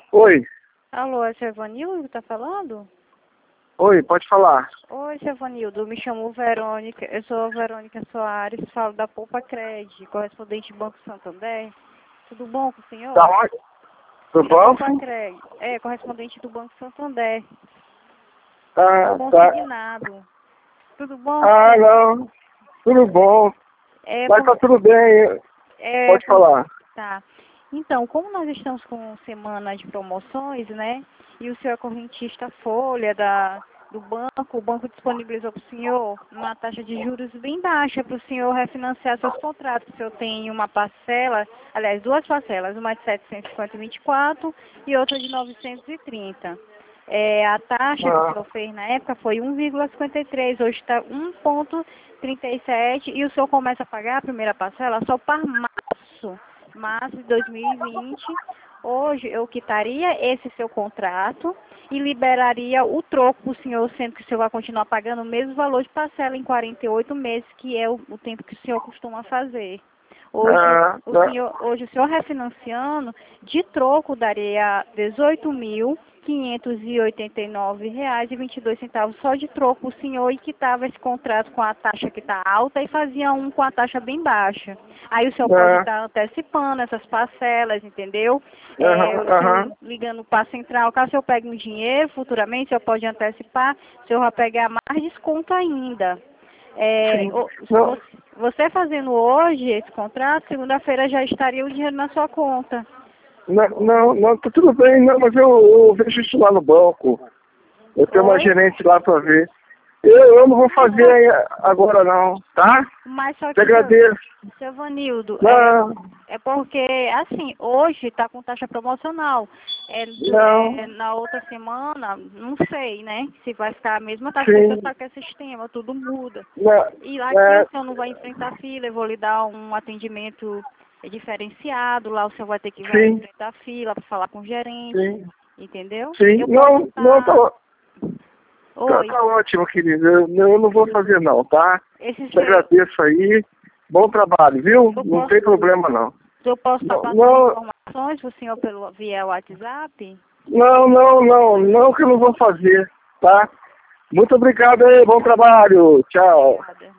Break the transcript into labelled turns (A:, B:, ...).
A: Oi,
B: Alô, é o seu Evanildo que tá falando?
A: oi, pode falar.
B: Oi, seu Evanildo, me chamo Verônica, eu sou a Verônica Soares, falo da Poupa Cred, correspondente do Banco Santander. Tudo bom com o
A: Tá
B: senhor?
A: onde? Do
B: Da Poupa
A: banco?
B: Cred, correspondente do Banco Santander,
A: Tá, tá.
B: consignado. Tudo bom com o
A: Ah,
B: senhor?
A: não, tudo bom.
B: É,
A: Mas tá
B: por,
A: tudo bem,
B: é,
A: pode
B: por,
A: falar.
B: tá. Então, como nós estamos com semana de promoções, né? E o senhor é correntista Folha do banco, o banco disponibilizou para o senhor uma taxa de juros bem baixa para o senhor refinanciar seus contratos. O senhor tem uma parcela, aliás, duas parcelas, uma de 750,24 e outra de 930. A taxa que o
A: Ah,
B: senhor fez na época foi 1,53, hoje está 1,37 e o senhor começa a pagar a primeira parcela só para março de 2020. Hoje eu quitaria esse seu contrato e liberaria o troco para o senhor, sendo que o senhor vai continuar pagando o mesmo valor de parcela em 48 meses, que é o tempo que o senhor costuma fazer. Hoje
A: tá.
B: hoje o senhor refinanciando, de troco daria R$ 18.589,22 só de troco o senhor, e quitava esse contrato com a taxa que está alta e fazia um com a taxa bem baixa. Aí o senhor pode
A: Ah,
B: estar antecipando essas parcelas, entendeu?
A: aham,
B: O senhor
A: aham.
B: ligando para a central, caso o senhor pegue um dinheiro futuramente, o senhor pode antecipar, o senhor vai pegar mais desconto ainda.
A: Sim. Não,
B: Você fazendo hoje esse contrato, segunda-feira já estaria o dinheiro na sua conta.
A: não, tá tudo bem, não, mas eu vejo isso lá no banco. Eu tenho uma
B: Oi?
A: gerente lá pra ver. Eu não vou fazer agora não, tá?
B: Mas só
A: Te
B: que,
A: agradeço.
B: seu Vanildo,
A: Não,
B: é porque, assim, hoje está com taxa promocional.
A: não,
B: Na outra semana, não sei, né? Se vai ficar a mesma taxa, porque você
A: sim,
B: sabe que é sistema, tudo muda.
A: não,
B: E aqui
A: é,
B: o senhor não vai enfrentar fila, eu vou lhe dar um atendimento diferenciado. Lá o senhor vai ter que vai
A: sim,
B: enfrentar fila para falar com o gerente,
A: sim,
B: entendeu?
A: sim.
B: Eu posso
A: Não,
B: estar. Oi,
A: tá ótimo, querido. Eu não vou fazer não, tá?
B: esse
A: Te
B: seu.
A: agradeço aí. Bom trabalho, viu?
B: Eu
A: Não
B: posso,
A: tem problema não.
B: eu posso estar
A: Não,
B: passando
A: não,
B: informações para o senhor via WhatsApp?
A: não que eu não vou fazer, tá? Muito obrigado aí, bom trabalho. Tchau.
B: Obrigada.